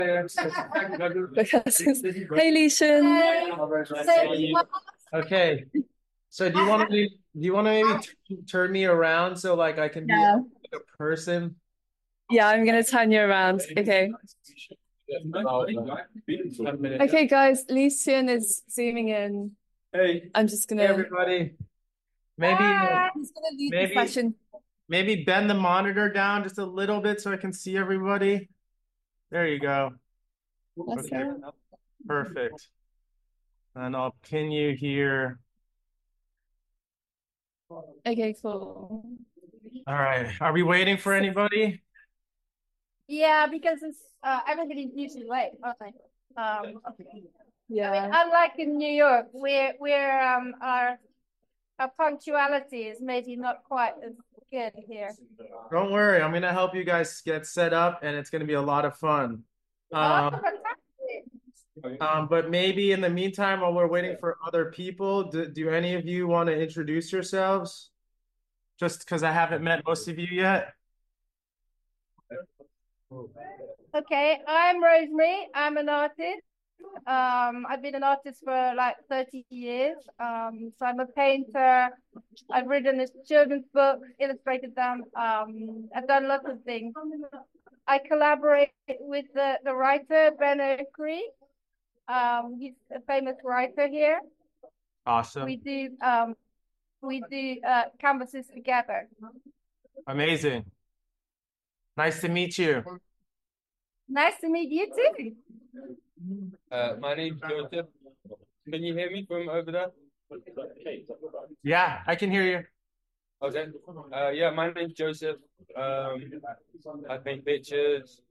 Because hey, Leishan. Okay. So do you want to maybe turn me around so like I can be Yeah. like a person? Yeah, I'm gonna turn you around. Okay. Okay, guys, Leishan is zooming in. Hey, I'm just hey gonna everybody. Maybe I'm just gonna lead the maybe session. maybe bend the monitor down just a little bit so I can see everybody. There you go. That's Okay, it. perfect. And I'll pin you here. Okay, cool. All right. Are we waiting for anybody? Yeah, because it's everybody's usually late, aren't they? Yeah. Unlike in New York, we're our punctuality is maybe not quite as good here. Don't worry, I'm gonna help you guys get set up and it's gonna be a lot of fun. Oh, Um, fantastic. but maybe in the meantime, while we're waiting for other people, do any of you want to introduce yourselves? Just because I haven't met most of you yet. Okay, I'm Rosemary. I'm an artist. I've been an artist for like 30 years. So I'm a painter. I've written a children's book, illustrated them. I've done lots of things. I collaborate with the writer Ben Okri. He's a famous writer here. Awesome. We do canvases together. Amazing. Nice to meet you. Nice to meet you too. My name's Joseph. Can you hear me from over there? Yeah, I can hear you. Okay. Yeah, my name's Joseph. I paint pictures.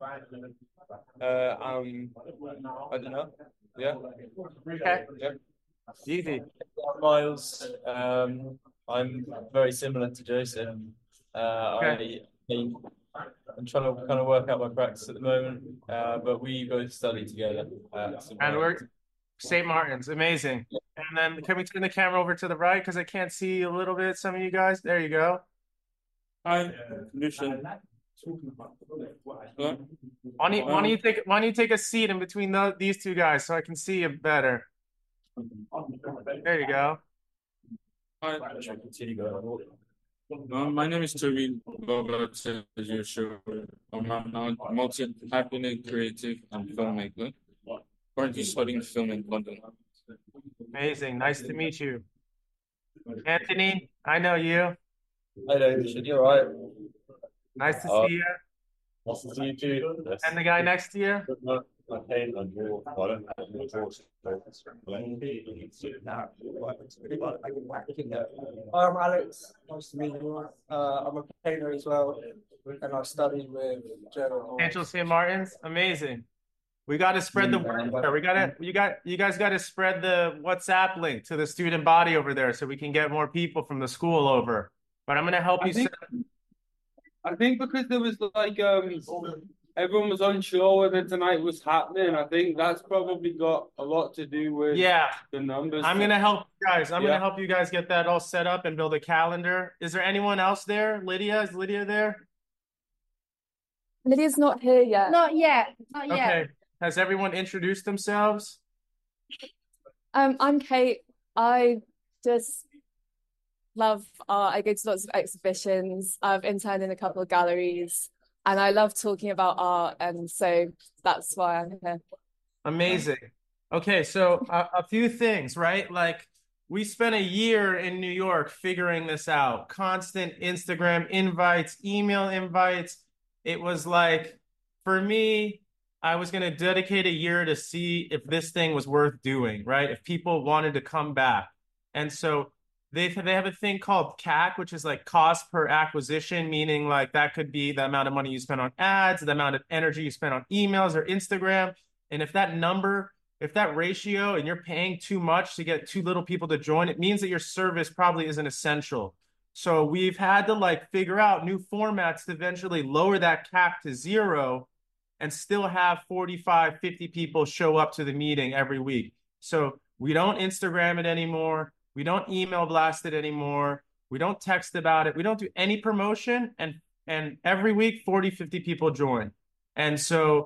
I don't know. Yeah. Okay. Yeah. Easy. Miles. I'm very similar to Joseph. Okay. I'm trying to kind of work out my practice at the moment, but we both study together at St. And we're Martin's. St. Martin's. Amazing. And then can we turn the camera over to the right because I can't see a little bit, some of you guys. There you go. Hi, Lucian. Why don't you take a seat in between these two guys so I can see you better? There you go. Hi. My name is Toby Bogart, as you sure. I'm a multi-happening creative and filmmaker. Currently studying film in London. Amazing. Nice to meet you. Anthony, I know you. Hi there, Richard. You all right? Nice to Uh, see you. nice to see you too. Yes. And the guy next to you. I paint and draw. I don't have any drawings. I'm Alex. Nice to meet you. I'm a painter as well, and I study with Gerald Angel Horse. St. Martin's. Amazing. We got to spread the word there. You guys got to spread the WhatsApp link to the student body over there so we can get more people from the school over. But I'm going to help I you think, set. I think because there was like everyone was unsure whether tonight was happening. I think that's probably got a lot to do with Yeah, the numbers. I'm going to help you guys. I'm going to Yeah. help you guys get that all set up and build a calendar. Is there anyone else there? Lydia, is Lydia there? Lydia's not here yet. Not yet. Not yet. Okay. Has everyone introduced themselves? I'm Kate. I just love art. I go to lots of exhibitions. I've interned in a couple of galleries, and I love talking about art, and so that's why I'm here. Amazing. Okay, so a few things, right? Like we spent a year in New York figuring this out. Constant Instagram invites, email invites. It was like, for me, I was going to dedicate a year to see if this thing was worth doing, right? If people wanted to come back. And so they have a thing called CAC, which is like cost per acquisition, meaning like that could be the amount of money you spend on ads, the amount of energy you spend on emails or Instagram. And if that ratio and you're paying too much to get too little people to join, it means that your service probably isn't essential. So we've had to like figure out new formats to eventually lower that cap to zero and still have 45, 50 people show up to the meeting every week. So we don't Instagram it anymore. We don't email blast it anymore. We don't text about it. We don't do any promotion. And every week, 40, 50 people join. And so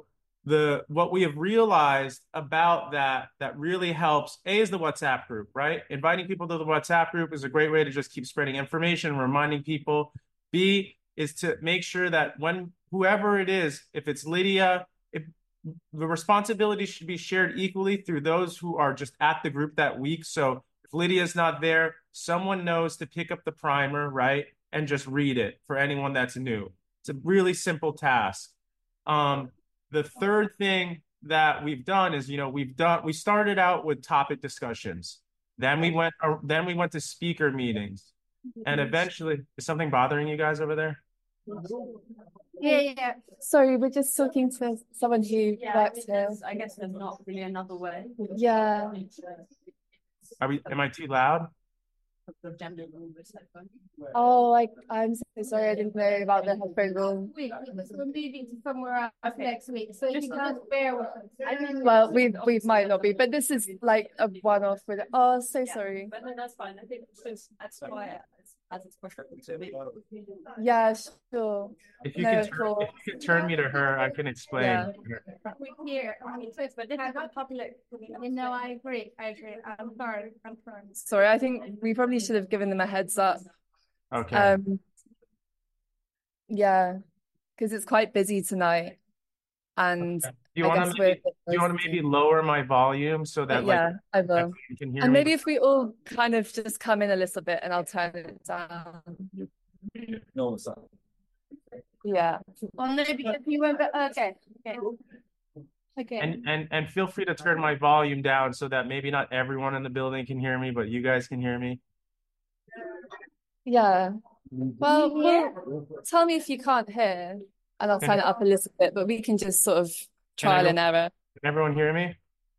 what we have realized about that really helps, A, is the WhatsApp group, right? Inviting people to the WhatsApp group is a great way to just keep spreading information, reminding people. B is to make sure that when whoever it is, if it's Lydia, if the responsibility should be shared equally through those who are just at the group that week. So if Lydia's not there, someone knows to pick up the primer, right? And just read it for anyone that's new. It's a really simple task. The third thing that we've done is, we started out with topic discussions. Then we went to speaker meetings. And eventually, is something bothering you guys over there? Yeah. Sorry, we're just talking to someone who works here. I guess there's not really another way. Yeah. Am I too loud? Oh, I'm so sorry. I didn't know about the headphone rule. We're moving to somewhere else next week, so you can't bear with us. Well, we might not be, but this is like a one-off with it. Oh, so sorry. But no, that's fine. I think that's why as it's pushed up to me. Yeah, sure. If you No, could turn me to her, I can explain. Yeah. We here, but this is not public. No, I agree. I'm sorry. Sorry, I think we probably should have given them a heads up. Okay. Yeah, because it's quite busy tonight, and Do you I want guess to maybe lower my volume so that yeah, I will. everyone can hear And me? maybe if we all kind of just come in a little bit, and I'll turn it down. No, it's not. Yeah. Well, no, because you won't. Okay. And feel free to turn my volume down so that maybe not everyone in the building can hear me, but you guys can hear me. Yeah. Well, tell me if you can't hear, and I'll turn it up a little bit, but we can just sort of trial and error. Can everyone hear me?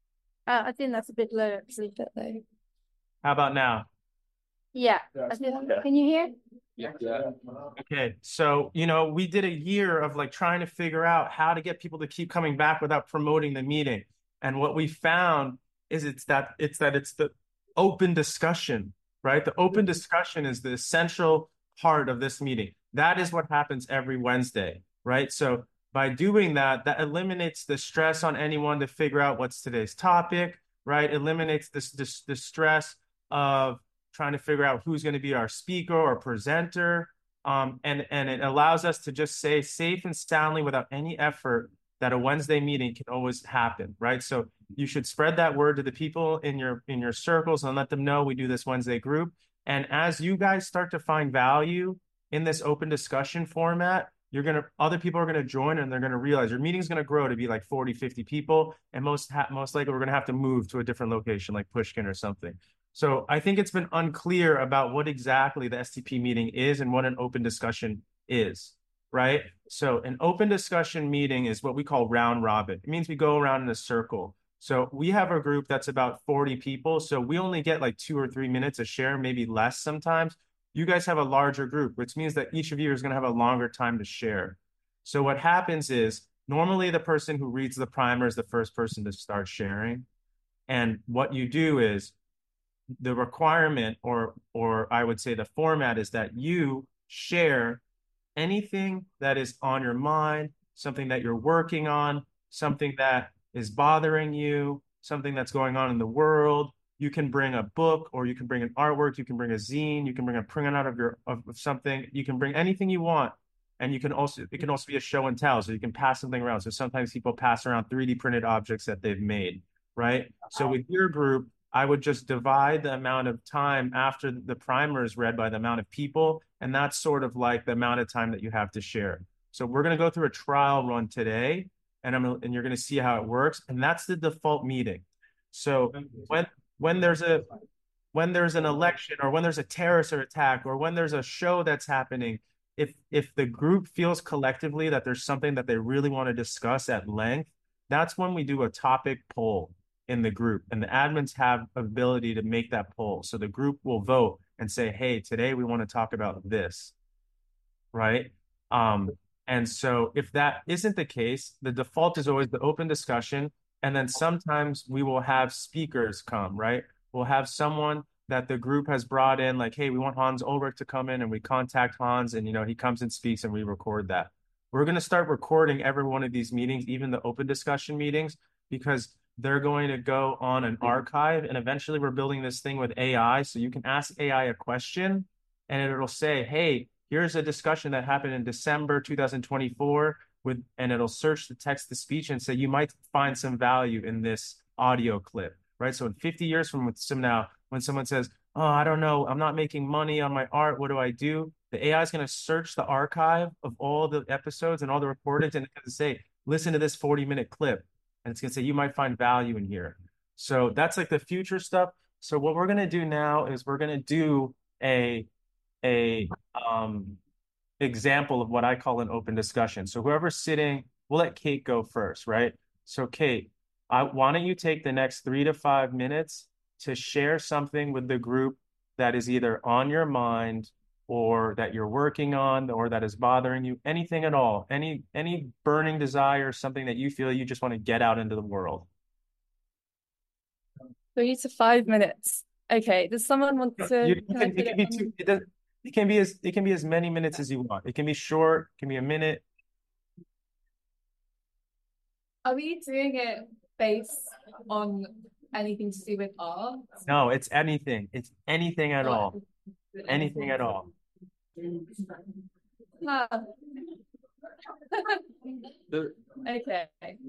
I think that's a bit low, actually. Bit low. How about now? Yeah. Can you hear? Yeah. Okay, so we did a year of like trying to figure out how to get people to keep coming back without promoting the meeting. And what we found is it's the open discussion, right? The open discussion is the essential part of this meeting. That is what happens every Wednesday, right? So by doing that, that eliminates the stress on anyone to figure out what's today's topic, right? Eliminates the stress of trying to figure out who's going to be our speaker or presenter. And it allows us to just say safe and soundly without any effort that a Wednesday meeting can always happen, right? So you should spread that word to the people in your circles and let them know we do this Wednesday group. And as you guys start to find value in this open discussion format, other people are going to join, and they're going to realize your meeting's going to grow to be like 40, 50 people. And most likely we're going to have to move to a different location like Pushkin or something. So I think it's been unclear about what exactly the STP meeting is and what an open discussion is, right? So an open discussion meeting is what we call round robin. It means we go around in a circle. So we have a group that's about 40 people. So we only get like 2 or 3 minutes to share, maybe less sometimes. You guys have a larger group, which means that each of you is going to have a longer time to share. So what happens is normally the person who reads the primer is the first person to start sharing. And what you do is the requirement, or I would say the format, is that you share anything that is on your mind, something that you're working on, something that is bothering you, something that's going on in the world. You can bring a book, or you can bring an artwork, you can bring a zine, you can bring a printout of something, you can bring anything you want. And it can also be a show and tell, so you can pass something around. So sometimes people pass around 3D printed objects that they've made, right? So with your group, I would just divide the amount of time after the primer is read by the amount of people, and that's sort of like the amount of time that you have to share. So we're going to go through a trial run today, and you're going to see how it works, and that's the default meeting. So when there's an election, or when there's a terrorist attack, or when there's a show that's happening, if the group feels collectively that there's something that they really want to discuss at length, that's when we do a topic poll in the group, and the admins have ability to make that poll. So the group will vote and say, hey, today we want to talk about this, right? And so if that isn't the case, the default is always the open discussion. And then sometimes we will have speakers come, right? We'll have someone that the group has brought in, like, hey, we want Hans Ulrich to come in, and we contact Hans, and he comes and speaks, and we record that. we're going to start recording every one of these meetings, even the open discussion meetings, because they're going to go on an archive. And eventually we're building this thing with AI. So you can ask AI a question and it'll say, hey, here's a discussion that happened in December 2024 and it'll search the text to speech and say, you might find some value in this audio clip, right? So in 50 years from now, when someone says, oh, I don't know, I'm not making money on my art, what do I do? The AI is going to search the archive of all the episodes and all the recordings, and it's going to say, listen to this 40-minute clip. And it's going to say, you might find value in here. So that's like the future stuff. So what we're going to do now is we're going to do a example of what I call an open discussion. So whoever's sitting, we'll let Kate go first, right? So Kate, why don't you take the next 3 to 5 minutes to share something with the group that is either on your mind or that you're working on or that is bothering you, anything at all, any burning desire, something that you feel you just want to get out into the world. 3 to 5 minutes. Okay, does someone want to? It can be as many minutes as you want. It can be short, it can be a minute. Are we doing it based on anything to do with art? No, it's anything. It's anything at all. Anything at all. Okay.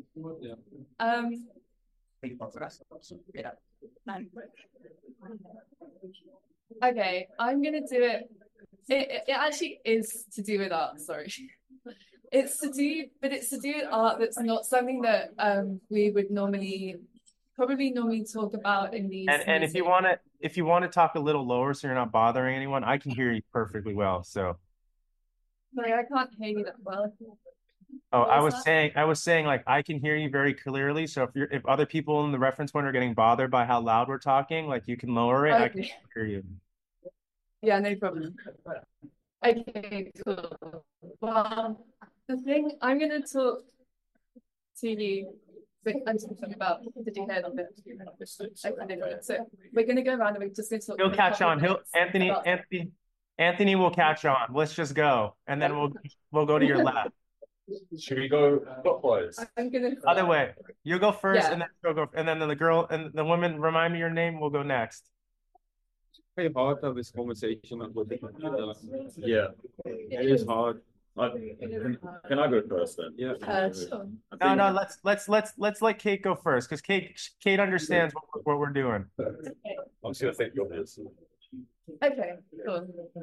Okay, I'm gonna do it. It actually is to do with art, sorry. It's to do with art that's not something that we would probably normally talk about in these and if you want to talk a little lower so you're not bothering anyone, I can hear you perfectly well. So sorry, I can't hear you that well. Oh, I was saying like I can hear you very clearly. So if other people in the reference point are getting bothered by how loud we're talking, like you can lower it. Okay. I can hear you. Yeah, no problem. Okay, cool. Well, the thing I'm gonna talk to you. I'm talking about the detail of it. So we're gonna go around and we're just gonna talk. He'll catch on. Anthony will catch on. Let's just go, and then we'll go to your lab. Should we go clockwise? I'm gonna Other way. You go first, Yeah. and then she'll go, and then the girl and the woman. Remind me your name. We'll go next. Very hard to have this conversation. Yeah, It is hard. can I go first then? Yeah. sure. No. Let's let Kate go first because Kate understands what we're doing. I'm just gonna think your this. Okay, cool.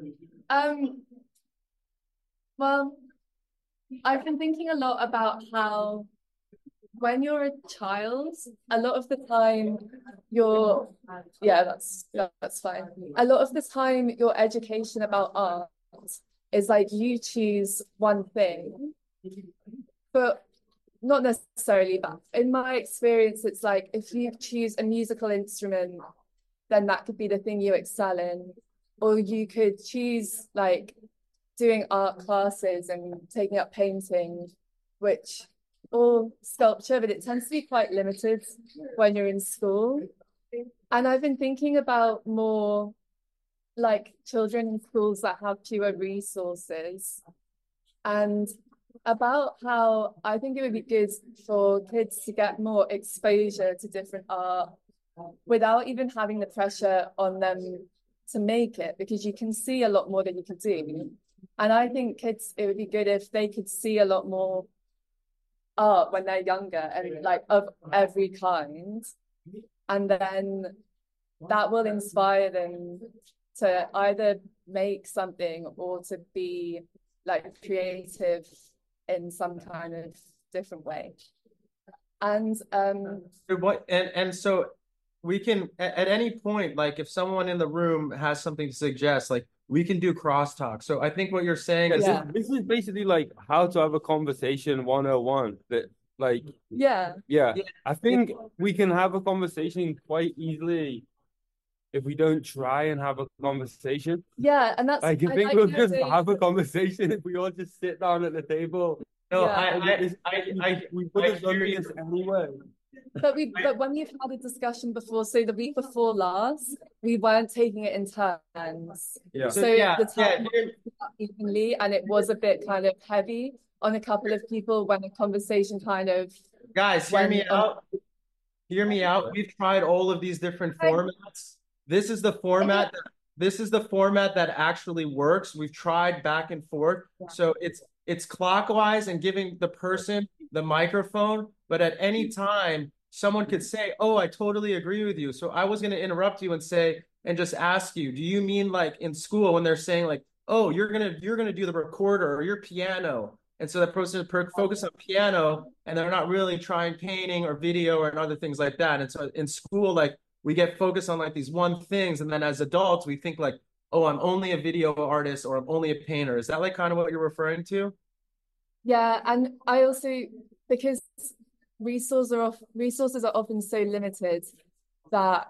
Well, I've been thinking a lot about how when you're a child, a lot of the time that's fine. A lot of the time your education about art is like you choose one thing, but not necessarily. But in my experience, it's like if you choose a musical instrument, then that could be the thing you excel in, or you could choose like doing art classes and taking up painting, or sculpture, but it tends to be quite limited when you're in school. And I've been thinking about more like children in schools that have fewer resources, and about how I think it would be good for kids to get more exposure to different art without even having the pressure on them to make it, because you can see a lot more than you can do. And I think kids, it would be good if they could see a lot more art when they're younger and like of every kind. And then that will inspire them to either make something or to be like creative in some kind of different way. And so we can at any point, like if someone in the room has something to suggest, like we can do crosstalk. So I think what you're saying is This is basically like how to have a conversation 101. That like yeah. I think we can have a conversation quite easily if we don't try and have a conversation. Yeah, and that's like I think we'll just have a conversation if we all just sit down at the table. No, we would have done this anyway. But when we've had a discussion before, so the week before last, we weren't taking it in turns. Yeah. So the time was evenly, and it was a bit kind of heavy. on a couple of people when a conversation kind of Guys, hear me went on. out. Hear me out. We've tried all of these different formats. This is the format that actually works. We've tried back and forth. So it's clockwise and giving the person the microphone, but at any time someone could say, "Oh, I totally agree with you." So I was going to interrupt you and say and just ask you, do you mean like in school when they're saying like, "Oh, you're gonna do the recorder or your piano?" And so that person focus on piano and they're not really trying painting or video or other things like that. And so in school, like we get focused on like these one things. And then as adults, we think like, oh, I'm only a video artist or I'm only a painter. Is that like kind of what you're referring to? Yeah, and I also, because resources are often so limited that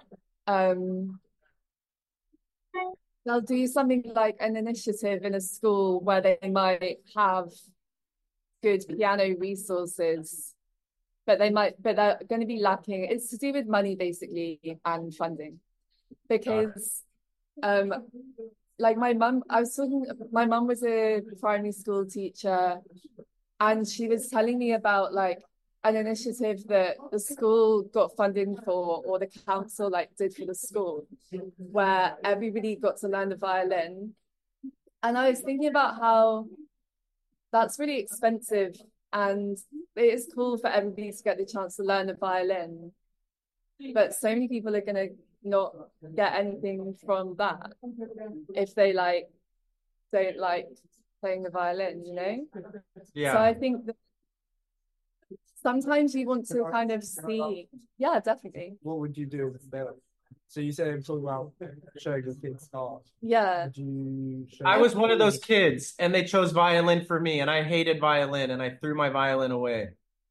they'll do something like an initiative in a school where they might have good piano resources, but they're going to be lacking. It's to do with money basically and funding, because like my mum was a primary school teacher, and she was telling me about like an initiative that the school got funding for, or the council like did for the school, where everybody got to learn the violin. And I was thinking about how that's really expensive, and it is cool for everybody to get the chance to learn the violin, but so many people are going to not get anything from that if they like don't like playing the violin, you know? Yeah. So I think that sometimes you want to kind of see, yeah, definitely. What would you do with them? So you said talking about showing your kids art. Yeah. Would you show I was one of those kids and they chose violin for me and I hated violin and I threw my violin away.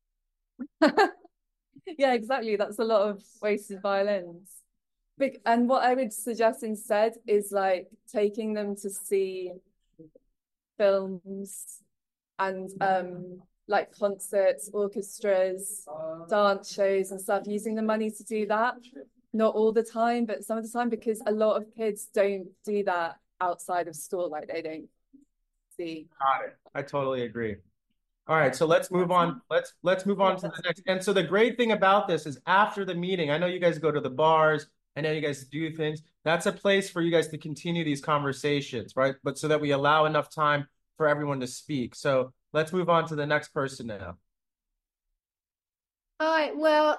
Yeah, exactly. That's a lot of wasted violins. And what I would suggest instead is like taking them to see films and like concerts, orchestras, dance shows and stuff, using the money to do that. Not all the time, but some of the time, because a lot of kids don't do that outside of school. Like they don't see. Got it. I totally agree. All right, so let's move on. Let's move on to the next. And so the great thing about this is after the meeting, I know you guys go to the bars, I know you guys do things. That's a place for you guys to continue these conversations, right? But so that we allow enough time for everyone to speak. So let's move on to the next person now. Hi, well,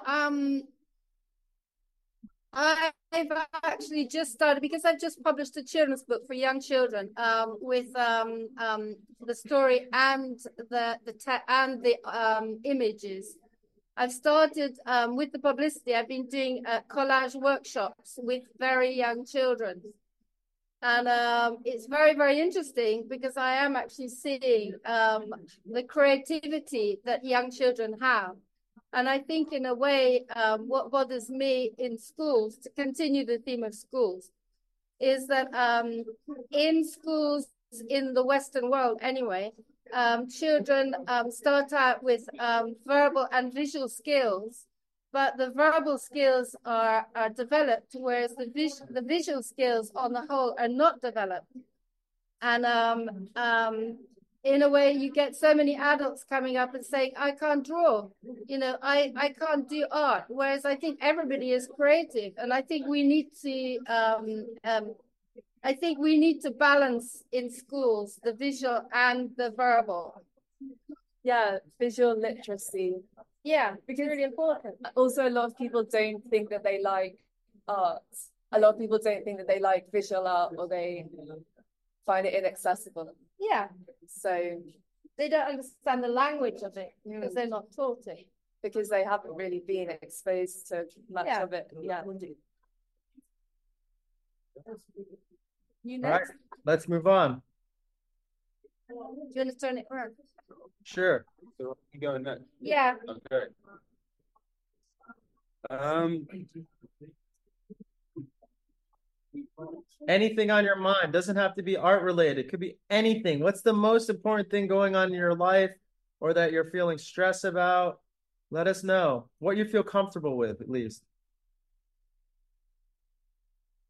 I've actually just started because I've just published a children's book for young children with the story and the images. I've started with the publicity. I've been doing collage workshops with very young children. And it's very, very interesting because I am actually seeing the creativity that young children have. And I think in a way, what bothers me in schools, to continue the theme of schools, is that in schools in the Western world anyway, children start out with verbal and visual skills, but the verbal skills are developed, whereas the visual skills on the whole are not developed. And in a way, you get so many adults coming up and saying, I can't draw, you know, I can't do art. Whereas I think everybody is creative. And I think we need to balance in schools the visual and the verbal. Yeah, visual literacy. Yeah, because it's really important. Also, a lot of people don't think that they like art. A lot of people don't think that they like visual art, or they find it inaccessible. Yeah. So they don't understand the language of it because they're not taught it. Because they haven't really been exposed to much of it. Yeah. You All right, let's move on. Do you want to turn it around? Sure. So you going next? Yeah. Okay. Anything on your mind doesn't have to be art related. It could be anything. What's the most important thing going on in your life or that you're feeling stress about? Let us know what you feel comfortable with, at least.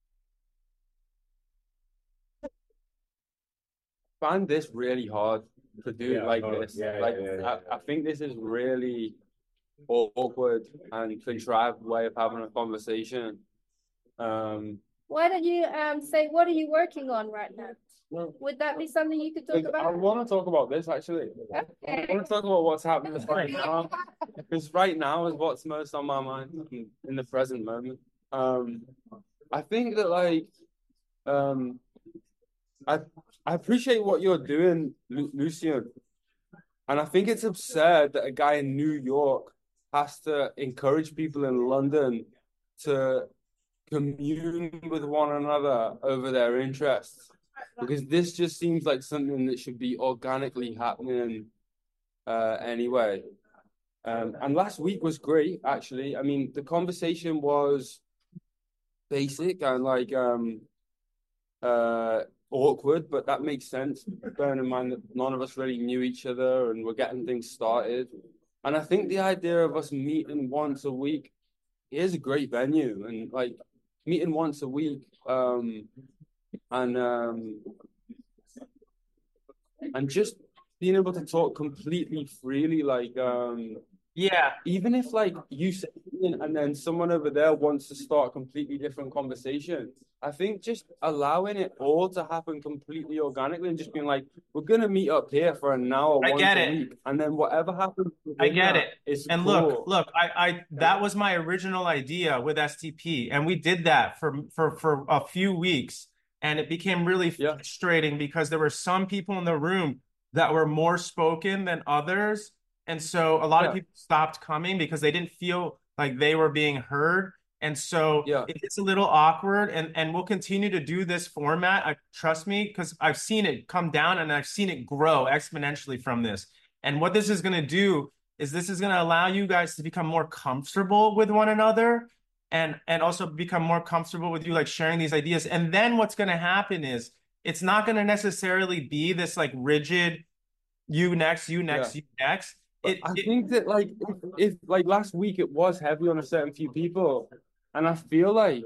Find this really hard to do like this. I think this is really awkward and contrived way of having a conversation. Why don't you say what are you working on right now? Would that be something you could talk I about? want to talk about this actually. I want to talk about what's happening right now, because right now is what's most on my mind in the present moment. I think that I appreciate what you're doing, Lucian, and I think it's absurd that a guy in New York has to encourage people in London to commune with one another over their interests, because this just seems like something that should be organically happening anyway. And last week was great, actually. I mean, the conversation was basic and awkward, but that makes sense, bearing in mind that none of us really knew each other and we're getting things started. And I think the idea of us meeting once a week is a great venue, and meeting once a week and just being able to talk completely freely, Yeah, even if you say something and then someone over there wants to start a completely different conversation, I think just allowing it all to happen completely organically and just being like, we're gonna meet up here for an hour I once get a it. week, and then whatever happens I within get that it. is And cool. look, I that was my original idea with STP, and we did that for a few weeks, and it became really frustrating because there were some people in the room that were more spoken than others, and so a lot of people stopped coming because they didn't feel like they were being heard. And so it's a little awkward, and we'll continue to do this format. Trust me, because I've seen it come down and I've seen it grow exponentially from this. And what this is going to do is this is going to allow you guys to become more comfortable with one another, and also become more comfortable with you sharing these ideas. And then what's going to happen is it's not going to necessarily be this rigid you next, you next, you next. I think that if last week it was heavy on a certain few people, and I feel like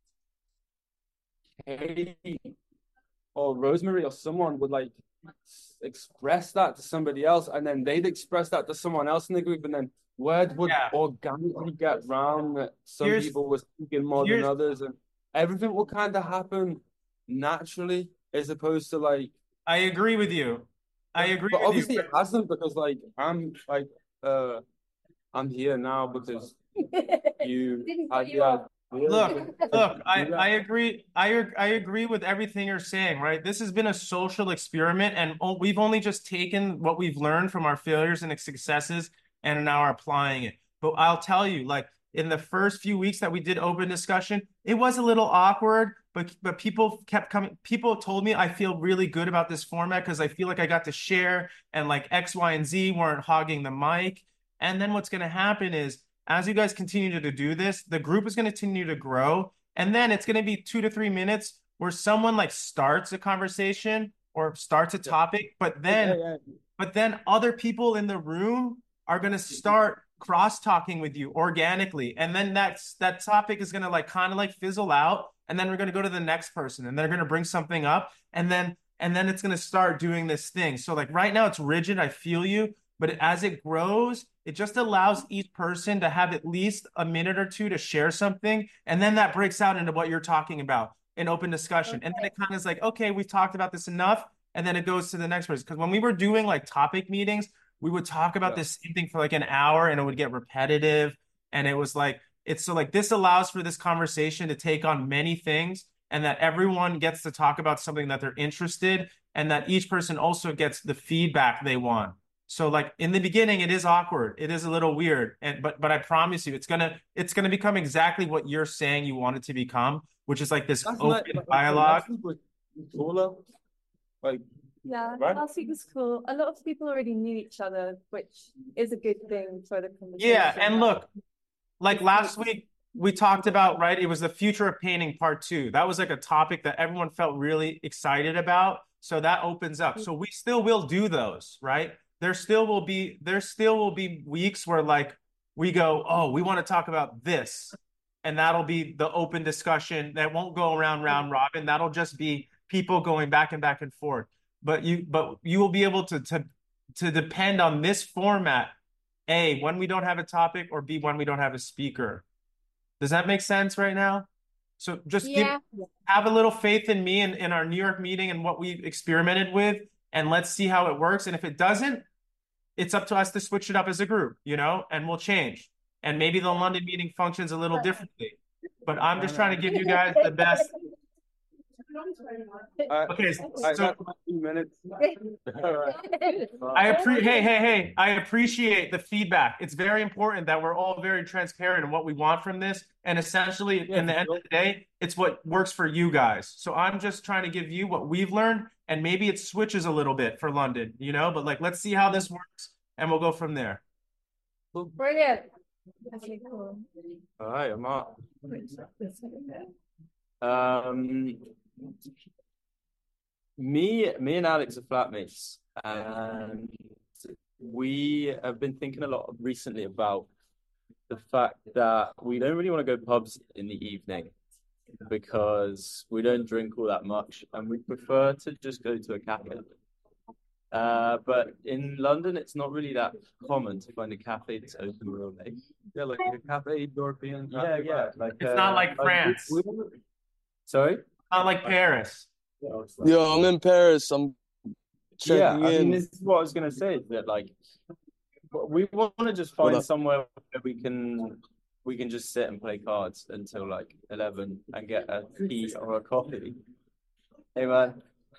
Katie or Rosemary or someone would express that to somebody else, and then they'd express that to someone else in the group, and then word would organically get round that some people were speaking more than others, and everything will kind of happen naturally as opposed to I agree with you. I agree but with obviously you. it hasn't, because I'm here now because you had the idea. Look, I agree. I agree with everything you're saying, right? This has been a social experiment, and we've only just taken what we've learned from our failures and successes and now are applying it. But I'll tell you, in the first few weeks that we did open discussion, it was a little awkward, but people kept coming. People told me I feel really good about this format because I feel like I got to share, and X, Y, and Z weren't hogging the mic. And then what's going to happen is, as you guys continue to do this, the group is going to continue to grow. And then it's going to be 2 to 3 minutes where someone starts a conversation or starts a topic, but then other people in the room are going to start cross-talking with you organically. And then that topic is going to kind of fizzle out. And then we're going to go to the next person, and they're going to bring something up. And then it's going to start doing this thing. So right now it's rigid. I feel you. But as it grows, it just allows each person to have at least a minute or two to share something. And then that breaks out into what you're talking about in open discussion. And then it kind of is okay, we've talked about this enough. And then it goes to the next person. Because when we were doing topic meetings, we would talk about this same thing for an hour, and it would get repetitive. And it was this allows for this conversation to take on many things, and that everyone gets to talk about something that they're interested, and that each person also gets the feedback they want. So in the beginning, it is awkward. It is a little weird. But I promise you, it's gonna become exactly what you're saying you want it to become, which is this open dialogue. Yeah, right? last week was cool. A lot of people already knew each other, which is a good thing for the conversation. Yeah, and look, last week we talked about, right? It was the future of painting part 2. That was a topic that everyone felt really excited about. So that opens up. So we still will do those, right? There still will be weeks where we go, oh, we want to talk about this. And that'll be the open discussion that won't go around round robin. That'll just be people going back and forth. But you will be able to to depend on this format, A, when we don't have a topic, or B, when we don't have a speaker. Does that make sense right now? So just have a little faith in me and in our New York meeting and what we've experimented with, and let's see how it works. And if it doesn't, it's up to us to switch it up as a group, and we'll change. And maybe the London meeting functions a little differently. But I'm just trying to give you guys the best. Okay, so 2 minutes. I appreciate the feedback. It's very important that we're all very transparent in what we want from this. And essentially, in the end of the day, it's what works for you guys. So I'm just trying to give you what we've learned, and maybe it switches a little bit for London, but like, let's see how this works, and we'll go from there. Brilliant. Okay, cool. All right, I'm out. Me and Alex are flatmates, and we have been thinking a lot recently about the fact that we don't really want to go pubs in the evening because we don't drink all that much, and we prefer to just go to a cafe. But in London, it's not really that common to find a cafe that's open real late. Yeah, like a cafe, European cafe. Yeah. Like it's not like France. Sorry? Not like Paris. Yo, I'm in Paris. I'm checking in. This is what I was gonna say. That like, we want to just find somewhere where we can just sit and play cards until like 11 and get a tea or a coffee. Hey man.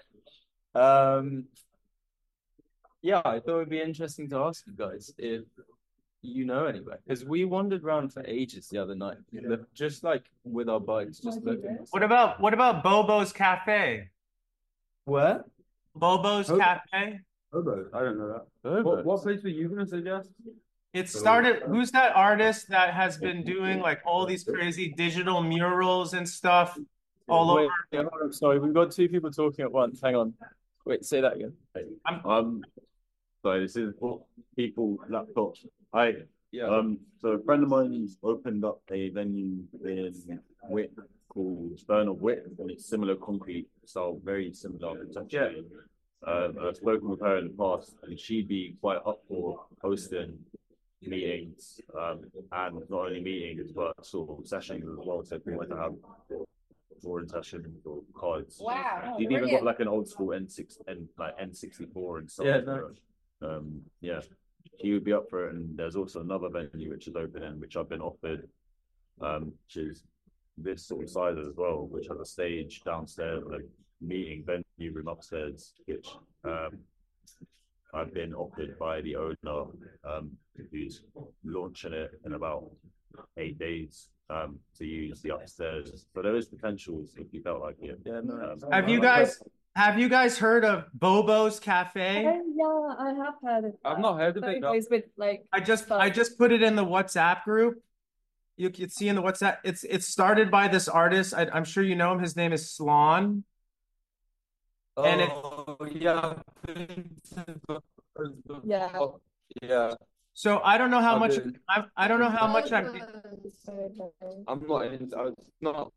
Yeah, I thought it'd be interesting to ask you guys if you know anywhere, because we wandered around for ages the other night, just like with our bikes, just looking. What about Bobo's Cafe? Where? Bobo's Cafe? Bobo, I don't know that. What place were you gonna suggest? It started. Who's that artist that has been doing like all these crazy digital murals and stuff all over? I'm sorry, we've got two people talking at once. Hang on. Wait, say that again. Sorry, this is people laptops. Hi. Yeah. So a friend of mine opened up a venue in Wick called Stern of Wick, and it's similar concrete style, very similar architecture. I've spoken with her in the past, and she'd be quite up for hosting meetings, and not only meetings but sort of sessions as well. So if we want to have drawing sessions or cards. Wow. You've even got like an old school N64 and stuff. Yeah, he would be up for it. And there's also another venue which is opening, which I've been offered, which is this sort of size as well, which has a stage downstairs, a meeting venue room upstairs, which I've been offered by the owner, who's launching it in about 8 days. To use the upstairs, but there is potential if you felt like it. Yeah, no. Have you guys heard of Bobo's Cafe? Yeah, I have heard of it. I've not heard of it. No. With, like, I just put it in the WhatsApp group. You can see in the WhatsApp. It's started by this artist. I'm sure you know him. His name is Slon. Yeah. So I don't know how much I don't know how much I'm not.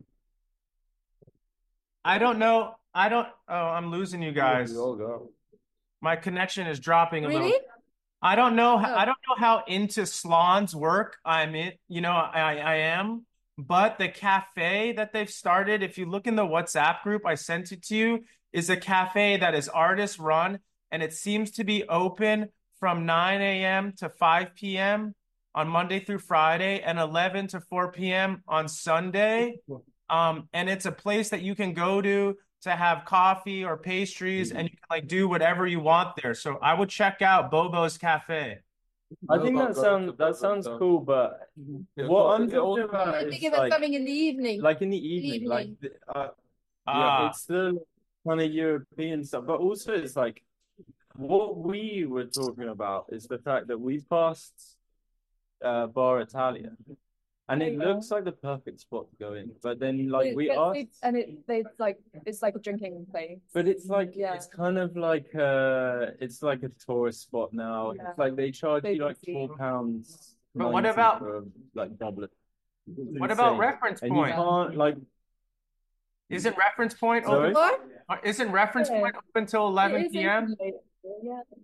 I don't know. I'm losing you guys. My connection is dropping a little. I don't know how into Slon's work I'm in. I am, but the cafe that they've started, if you look in the WhatsApp group, I sent it to you, is a cafe that is artist run, and it seems to be open from 9 a.m. to 5 p.m. on Monday through Friday and 11 to 4 p.m. on Sunday. And it's a place that you can go to have coffee or pastries, and you can like do whatever you want there. So I would check out Bobo's Cafe. I think that sounds cool, but what I'm talking about is like coming in the evening. Like in the evening, it's still kind of European stuff, but also it's like what we were talking about is the fact that we passed Bar Italia, and it looks like the perfect spot to go in. But then, like, it's like a drinking place. But it's like it's kind of like it's like a tourist spot now. Yeah. It's like they charge you like £4. But what about for, like Dublin? What about Reference Point? And you can't like. Isn't Reference Point open? Isn't Reference Point open until 11 p.m.? Yeah.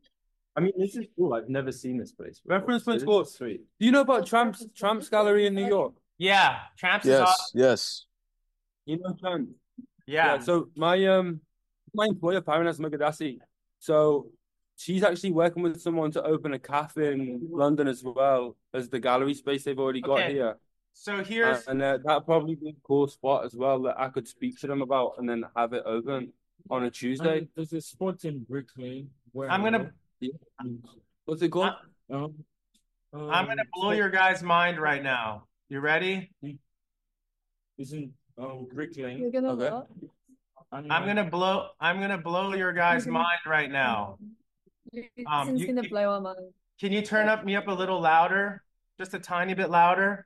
I mean, this is cool. I've never seen this place before. Reference Point This is Sports. sweet. Do you know about Tramps Gallery in New York? Yeah, Tramps is awesome. Yes. You know Tramps? Yeah. So my employer, Parinas Mogadassi, so she's actually working with someone to open a cafe in London as well as the gallery space they've already got Okay. here. So here's And that'd probably be a cool spot as well that I could speak to them about and then have it open on a Tuesday. There's a spot in Brick Lane where I'm gonna What's it called? I'm gonna blow your guys' mind right now. You ready? It's in Brick Lane. You're gonna Okay. what? I'm gonna blow your guys' mind right now. Lucian's gonna blow our mind. Can you turn me up a little louder? Just a tiny bit louder?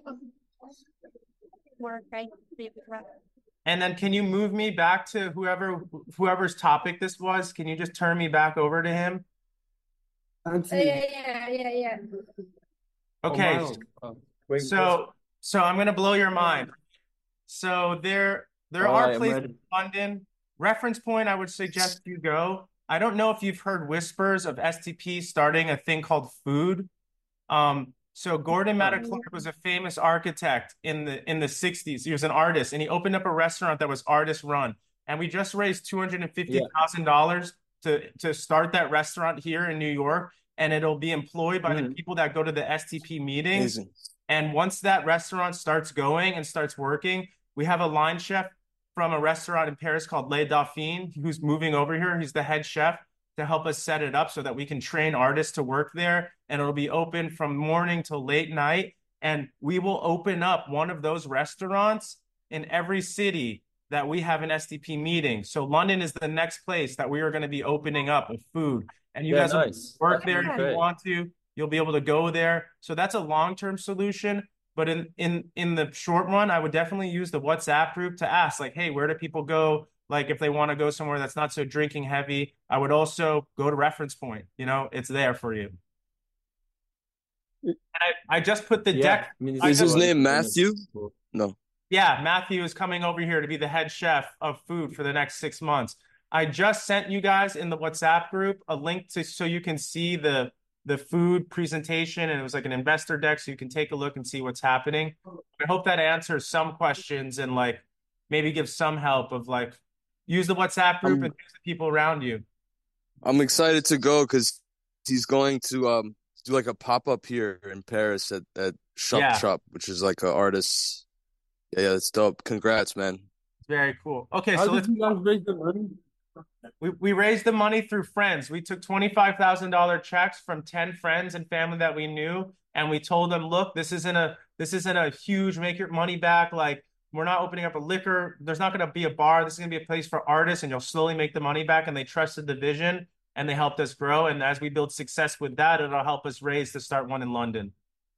And then can you move me back to whoever's topic this was? Can you just turn me back over to him? Yeah. Okay. Oh, So I'm gonna blow your mind. So there All are right, I'm places ready. in London. Reference Point, I would suggest you go. I don't know if you've heard whispers of STP starting a thing called food. So Gordon Matta-Clark was a famous architect in the 60s. He was an artist, and he opened up a restaurant that was artist run. And we just raised $250,000 to start that restaurant here in New York, and it'll be employed by the people that go to the STP meetings. Amazing. And once that restaurant starts going and starts working, we have a line chef from a restaurant in Paris called Les Dauphines, who's moving over here. He's the head chef to help us set it up so that we can train artists to work there. And it'll be open from morning till late night. And we will open up one of those restaurants in every city that we have an STP meeting. So London is the next place that we are going to be opening up with food. And you guys will work there if you want to. You'll be able to go there. So that's a long-term solution. But in the short run, I would definitely use the WhatsApp group to ask, like, hey, where do people go? Like, if they want to go somewhere that's not so drinking heavy. I would also go to Reference Point. You know, it's there for you. And I just put the deck. Is his name Matthew? No. Yeah, Matthew is coming over here to be the head chef of food for the next 6 months. I just sent you guys in the WhatsApp group a link so you can see the food presentation, and it was like an investor deck, so you can take a look and see what's happening. I hope that answers some questions and like maybe gives some help of like use the WhatsApp group and use the people around you. I'm excited to go because he's going to do like a pop-up here in Paris at Shop, which is like an artist. Yeah, that's dope. Congrats, man. Very cool. Okay, so let's. You guys raise the money? We raised the money through friends. We took $25,000 checks from 10 friends and family that we knew, and we told them, look, this isn't a huge make your money back. Like, we're not opening up a liquor. There's not going to be a bar. This is going to be a place for artists, and you'll slowly make the money back. And they trusted the vision, and they helped us grow. And as we build success with that, it'll help us raise to start one in London.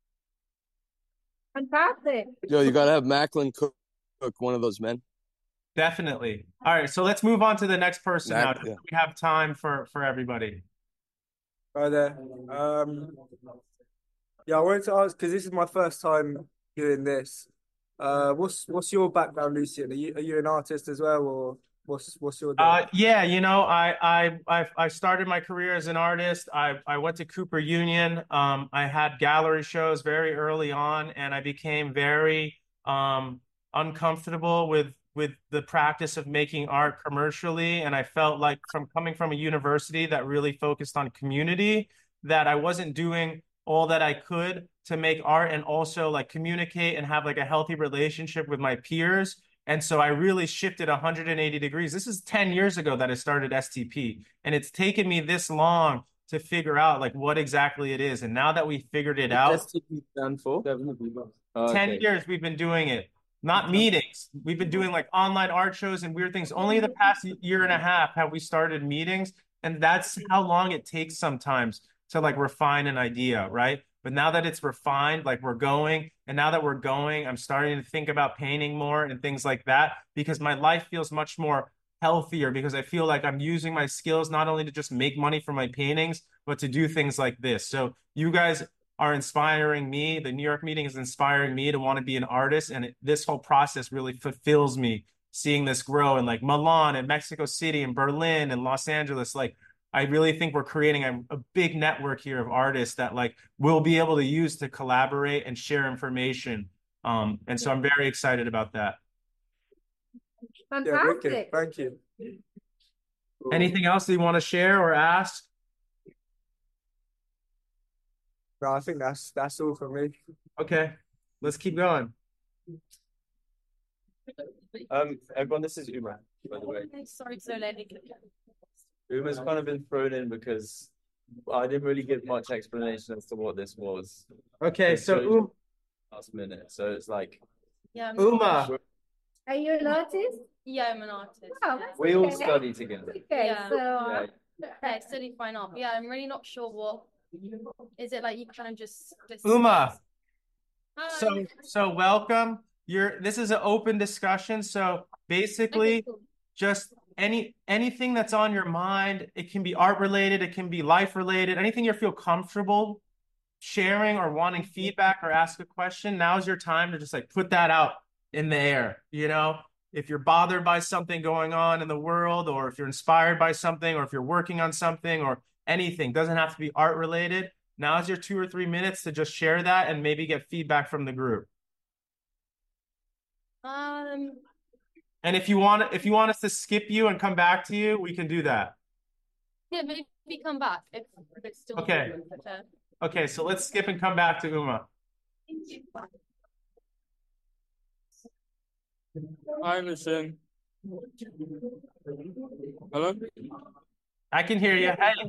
Fantastic. Yo, you gotta have Macklin cook one of those, man. Definitely. All right, so let's move on to the next person now. Yeah. We have time for everybody. Hi there. Yeah, I wanted to ask because this is my first time doing this. What's your background, Lucian? Are you an artist as well, or what's your deal? Yeah, you know, I started my career as an artist. I went to Cooper Union. I had gallery shows very early on, and I became very uncomfortable with the practice of making art commercially. And I felt like from coming from a university that really focused on community, that I wasn't doing all that I could to make art and also like communicate and have like a healthy relationship with my peers. And so I really shifted 180 degrees. This is 10 years ago that I started STP. And it's taken me this long to figure out like what exactly it is. And now that we figured it out, STP stand for? 10 years we've been doing it. Not meetings. We've been doing like online art shows and weird things. Only the past year and a half have we started meetings. And that's how long it takes sometimes to like refine an idea, right? But now that it's refined, like we're going, and now that we're going, I'm starting to think about painting more and things like that because my life feels much more healthier because I feel like I'm using my skills not only to just make money for my paintings, but to do things like this. So you guys are inspiring me. The New York meeting is inspiring me to want to be an artist. And this whole process really fulfills me seeing this grow in like Milan and Mexico City and Berlin and Los Angeles. Like I really think we're creating a big network here of artists that like we'll be able to use to collaborate and share information. And so I'm very excited about that. Fantastic. Yeah, thank you. Anything else that you want to share or ask? No, I think that's all from me. Okay, let's keep going. Everyone, this is Uma, by the way. Sorry, so late. Uma's kind of been thrown in because I didn't really give much explanation as to what this was. Okay, so last minute, so it's like Yeah. Uma. Are you an artist? Yeah, I'm an artist. Oh, that's We all okay. study together. Okay, Yeah. so Okay, study fine art. Yeah, I'm really not sure what. Is it like you kind of just Uma. Hi. So welcome. This is an open discussion. So basically, Okay, cool. just anything that's on your mind. It can be art related, it can be life related, anything you feel comfortable sharing or wanting feedback or ask a question. Now's your time to just like put that out in the air. You know, if you're bothered by something going on in the world, or if you're inspired by something, or if you're working on something or anything, doesn't have to be art related. Now's your 2 or 3 minutes to just share that and maybe get feedback from the group. And if you want us to skip you and come back to you, we can do that. Yeah, maybe come back if it's still Okay. Okay, so let's skip and come back to Uma. Hi, listen. Hello? I can hear you. Hey.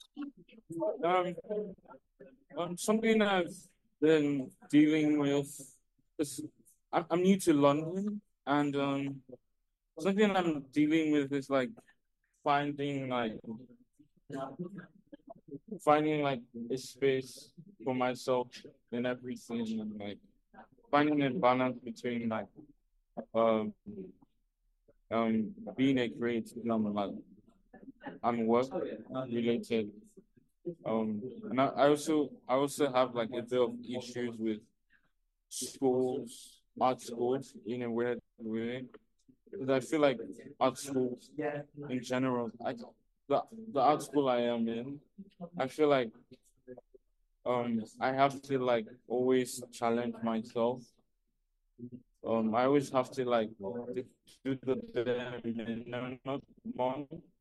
Something I've been dealing with is I'm new to London, and something I'm dealing with is like finding a space for myself in everything, and like finding a balance between like being a creative and work related. And I also have like a bit of issues with art schools in a weird way. Because I feel like art schools in general, the art school I am in, I feel like I have to like always challenge myself. I always have to like do the bare minimum, not more.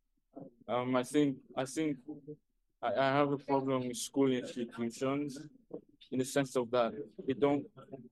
I think I have a problem with school institutions in the sense of that they don't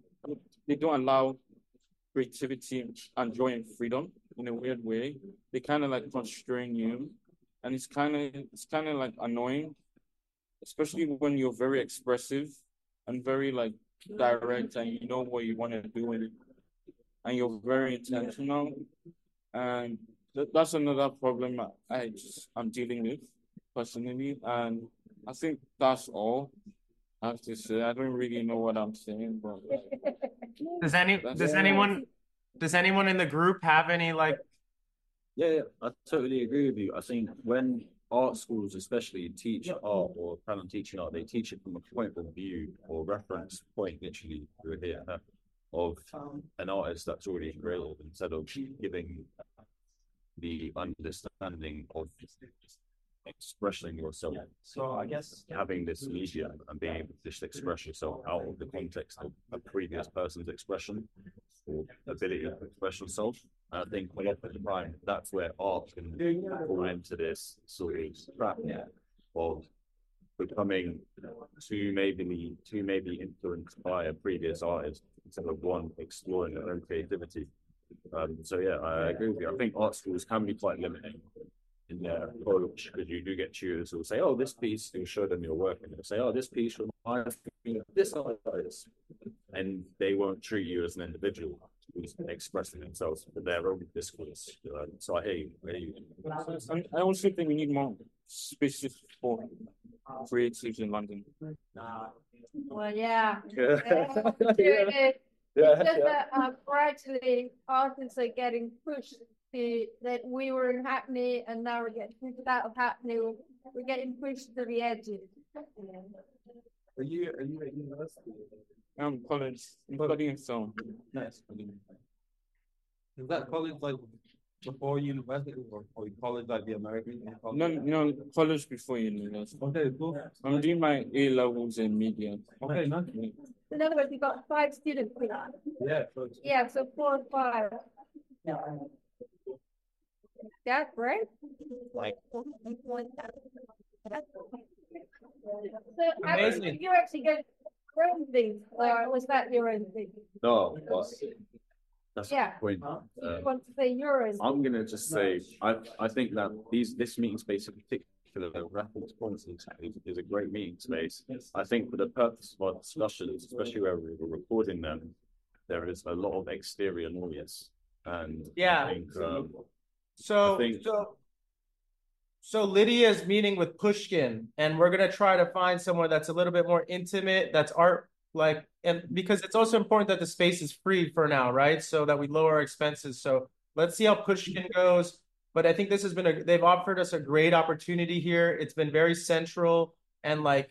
allow creativity and joy and freedom in a weird way. They kind of like constrain you, and it's kind of like annoying, especially when you're very expressive and very like direct, and you know what you want to do with it, and you're very intentional. And that's another problem I'm dealing with personally, and I think that's all I have to say. I don't really know what I'm saying, but does anyone in the group have any like? Yeah, I totally agree with you. I think when art schools especially teach art or plan on teaching art, they teach it from a point of view or reference point, literally through here, of an artist that's already created, instead of giving the understanding of expressing yourself. So I guess having this media and being able to just express yourself out of the context of a previous person's expression or ability to express yourself. And I think a lot of the time that's where art can fall into this sort of trap of becoming too maybe influenced by a previous artist instead of one exploring their own creativity. So yeah, I agree with you. I think art schools can be quite limiting in their approach, because you do get tutors who will say, "Oh, this piece," you'll show them your work, and they'll say, "Oh, this piece reminds me of this artist," and they won't treat you as an individual who's expressing themselves with their own discourse. So I hear you. I also think we need more spaces for creatives in London. Well, yeah. Yeah. It's just that gradually artists are getting pushed to that we were in Hackney and now we're getting pushed out of Hackney. We're getting pushed to the edges. Are you at university? College. I'm studying film. Nice. Is that college like before university or college, like the American college? No, college before university. Okay, cool. I'm doing my A levels in media. Okay, nice. In other words, you've got 5 students here. Yeah. Yeah, so 4 and 5. That's great. Like, So Amazing. you actually go your own thing, or was that your own thing? no, but that's Yeah. the point. You want to say your own? I'm gonna just say I think that this meeting space in particular, the Raffles Points is a great meeting space. I think for the purpose of our discussions, especially where we're recording them, there is a lot of exterior noise, and Yeah. I think, So, I think- so Lydia's meeting with Pushkin, and we're gonna try to find someone that's a little bit more intimate, that's art like, and because it's also important that the space is free for now, right? So that we lower our expenses. So let's see how Pushkin goes. But I think this has been they've offered us a great opportunity here. It's been very central and like.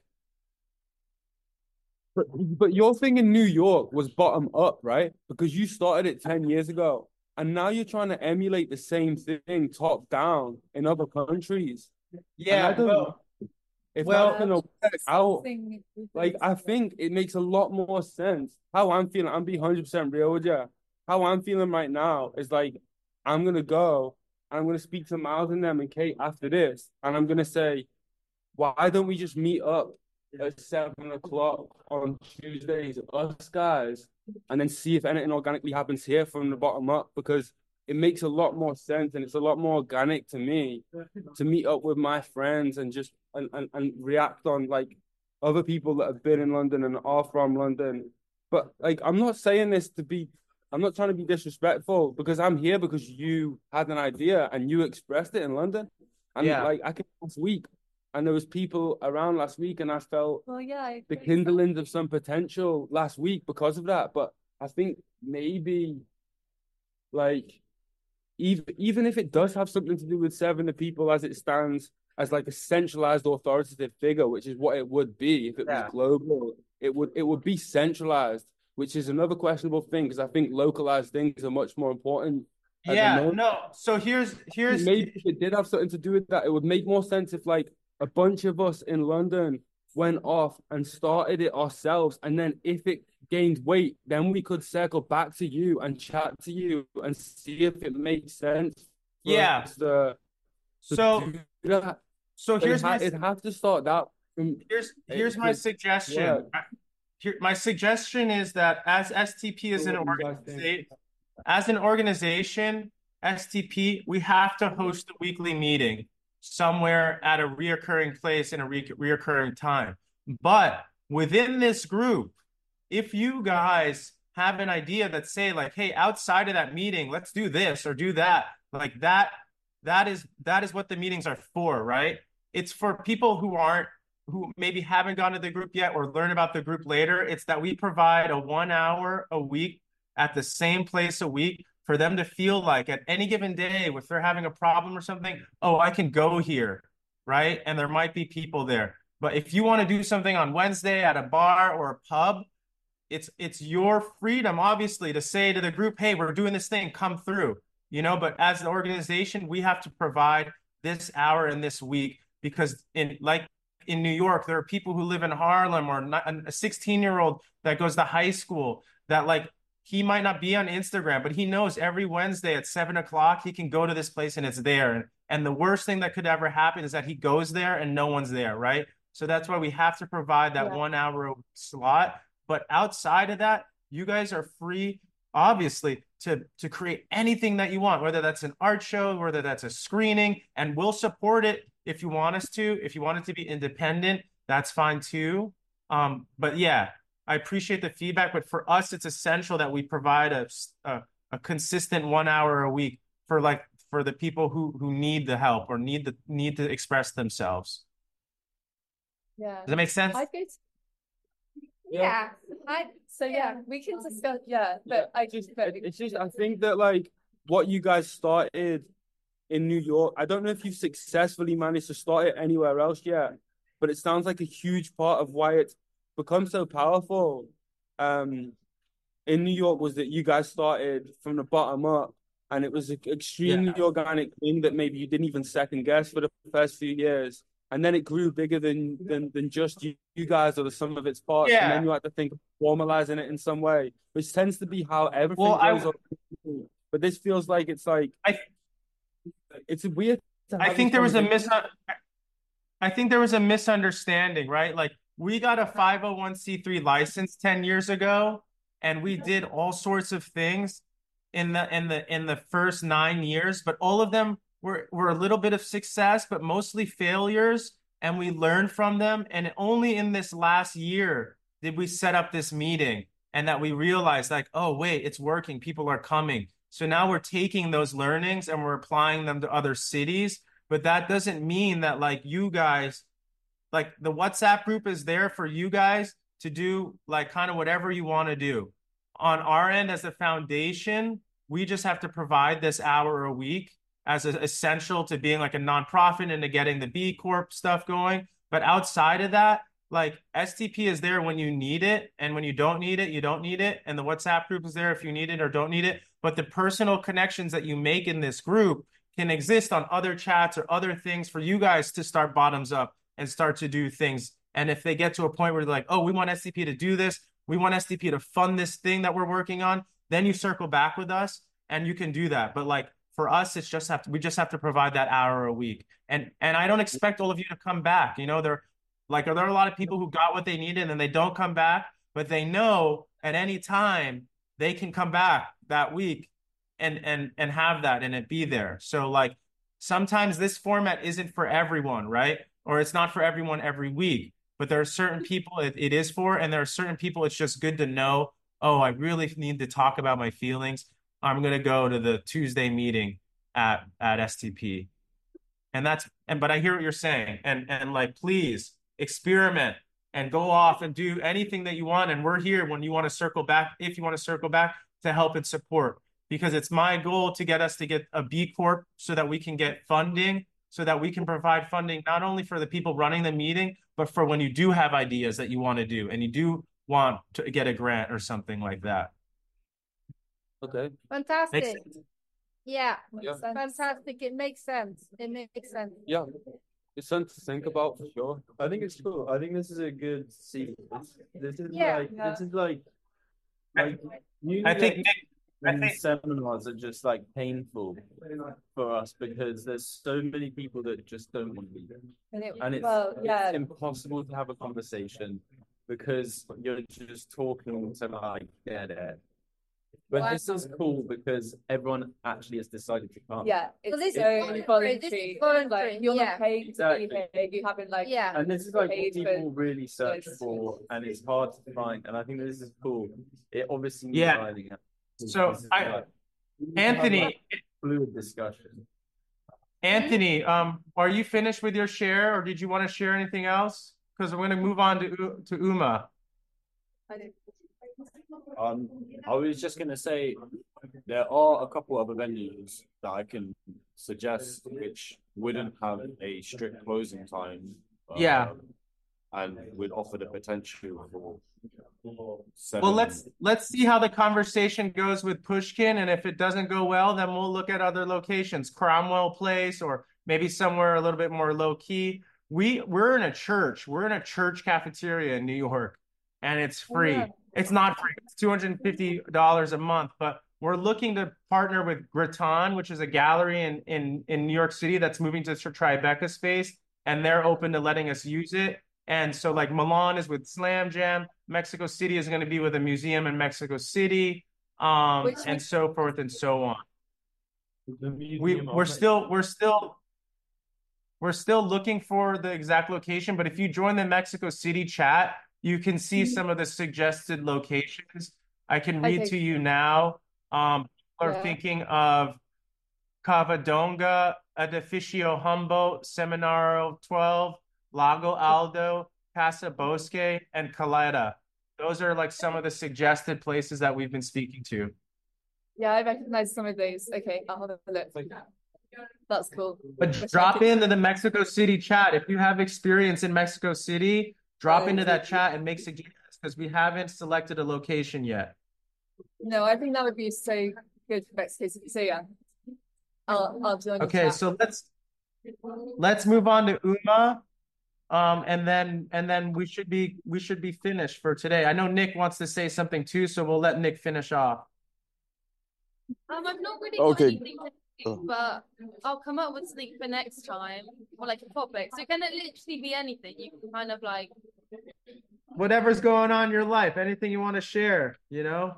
But your thing in New York was bottom up, right? Because you started it 10 years ago. And now you're trying to emulate the same thing top down in other countries. Yeah, And I don't know if that's gonna work out. Like, I think it makes a lot more sense. How I'm feeling, I'm being 100% real with you. How I'm feeling right now is like, I'm gonna go, and I'm gonna speak to Miles and them and Kate after this, and I'm gonna say, why don't we just meet up at 7 o'clock on Tuesdays, us guys, and then see if anything organically happens here from the bottom up, because it makes a lot more sense and it's a lot more organic to me to meet up with my friends and just and react on like other people that have been in London and are from London. But like, I'm not saying this to be, I'm not trying to be disrespectful, because I'm here because you had an idea and you expressed it in London. And like, I came last week and there was people around last week, and I felt the kindling of some potential last week because of that. But I think maybe like even if it does have something to do with Seven the People as it stands as like a centralized authoritative figure, which is what it would be if it was global, it would be centralized, which is another questionable thing, because I think localized things are much more important. Yeah, no. So here's maybe if it did have something to do with that, it would make more sense if like a bunch of us in London went off and started it ourselves, and then if it gained weight, then we could circle back to you and chat to you and see if it makes sense. Yeah. So here's it'd have to start that. Here's my suggestion. My suggestion is that as STP is an organization, STP, we have to host a weekly meeting somewhere at a reoccurring place in a reoccurring time. But within this group, if you guys have an idea that say like, hey, outside of that meeting, let's do this or do that, like that is what the meetings are for, right? It's for people who maybe haven't gone to the group yet or learn about the group later. It's that we provide a 1 hour a week at the same place a week for them to feel like at any given day, if they're having a problem or something, oh, I can go here, right? And there might be people there. But if you want to do something on Wednesday at a bar or a pub, it's your freedom, obviously, to say to the group, hey, we're doing this thing, come through, but as an organization, we have to provide this hour in this week, because in New York, there are people who live in Harlem, or a 16-year-old that goes to high school that like, he might not be on Instagram, but he knows every Wednesday at 7 o'clock, he can go to this place and it's there. And the worst thing that could ever happen is that he goes there and no one's there, right? So that's why we have to provide that 1 hour a week slot. But outside of that, you guys are free, obviously, to create anything that you want, whether that's an art show, whether that's a screening, and we'll support it if you want us to. If you want it to be independent, that's fine too. But yeah, I appreciate the feedback, but for us, it's essential that we provide a consistent 1 hour a week for the people who need the help or need to express themselves. Yeah. Does that make sense? Yeah. We can discuss. Yeah, but I think that like what you guys started in New York, I don't know if you've successfully managed to start it anywhere else yet, but it sounds like a huge part of why it's become so powerful in New York was that you guys started from the bottom up, and it was an extremely organic thing that maybe you didn't even second guess for the first few years. And then it grew bigger than just you guys or the sum of its parts. And then you had to think of formalizing it in some way, which tends to be how everything goes on. But this feels like it's weird. I think there was a misunderstanding, right? Like we got a 501c3 license 10 years ago, and we did all sorts of things in the first 9 years, but all of them were a little bit of success, but mostly failures, and we learned from them. And only in this last year did we set up this meeting, and that we realized like, oh wait, it's working. People are coming. So now we're taking those learnings and we're applying them to other cities. But that doesn't mean that like you guys, like the WhatsApp group is there for you guys to do like kind of whatever you want to do. On our end as a foundation, we just have to provide this hour a week as essential to being like a nonprofit and to getting the B Corp stuff going. But outside of that, like STP is there when you need it, and when you don't need it, you don't need it. And the WhatsApp group is there if you need it or don't need it. But the personal connections that you make in this group can exist on other chats or other things for you guys to start bottoms up and start to do things. And if they get to a point where they're like, oh, we want STP to do this, we want STP to fund this thing that we're working on, then you circle back with us and you can do that. But like for us, we just have to provide that hour a week. And I don't expect all of you to come back. You know, there are a lot of people who got what they needed and they don't come back, but they know at any time they can come back that week and have that and it be there. So like sometimes this format isn't for everyone, right? Or it's not for everyone every week, but there are certain people it is for, and there are certain people it's just good to know, oh, I really need to talk about my feelings. I'm going to go to the Tuesday meeting at STP. But I hear what you're saying. And like, please experiment and go off and do anything that you want. And we're here when you want to circle back, if you want to circle back, to help and support, because it's my goal to get us to get a B Corp so that we can get funding, so that we can provide funding, not only for the people running the meeting, but for when you do have ideas that you want to do and you do want to get a grant or something like that. Okay. Fantastic. Yeah. Fantastic. It makes sense. Yeah. It's something to think about for sure. I think it's cool. I think this is a good sequence. This is like I think seminars are just like painful for us because there's so many people that just don't want to be there. And it's impossible to have a conversation because you're just talking to like dead air. But this is cool because everyone actually has decided to come. Yeah, it's voluntary. Like, you're not paid to be here. You haven't and this is like what people really search for, and it's hard to find. And I think this is cool. It obviously needs finding out. So Anthony, fluid discussion. Anthony, are you finished with your share, or did you want to share anything else? Because we're going to move on to Uma. I was just going to say there are a couple other venues that I can suggest which wouldn't have a strict closing time. And would offer the potential for 7. Well, let's see how the conversation goes with Pushkin, and if it doesn't go well, then we'll look at other locations, Cromwell Place, or maybe somewhere a little bit more low key. We're in a church. We're in a church cafeteria in New York, and it's free. Yeah. It's not free. It's $250 a month, but we're looking to partner with Graton, which is a gallery in New York City that's moving to Tribeca space, and they're open to letting us use it. And so like Milan is with Slam Jam, Mexico City is going to be with a museum in Mexico City, and so forth and so on. We're still looking for the exact location, but if you join the Mexico City chat, you can see some of the suggested locations. I can read to you now. People are thinking of Cavadonga, Edificio Humboldt, Seminario 12, Lago Aldo, Casa Bosque, and Caleta. Those are like some of the suggested places that we've been speaking to. Yeah, I recognize some of those. Okay, I'll have a look. That's cool. But drop into the Mexico City chat. If you have experience in Mexico City, drop into that chat and make suggestions, because we haven't selected a location yet. No, I think that would be so good for Mexico City. So yeah, I'll join the Okay, chat. so let's move on to Uma. And then we should be finished for today. I know Nick wants to say something too, so we'll let Nick finish off. I've not really got anything to do, but I'll come up with something for next time, or like a topic. So can it literally be anything? You can kind of like whatever's going on in your life, anything you want to share, you know?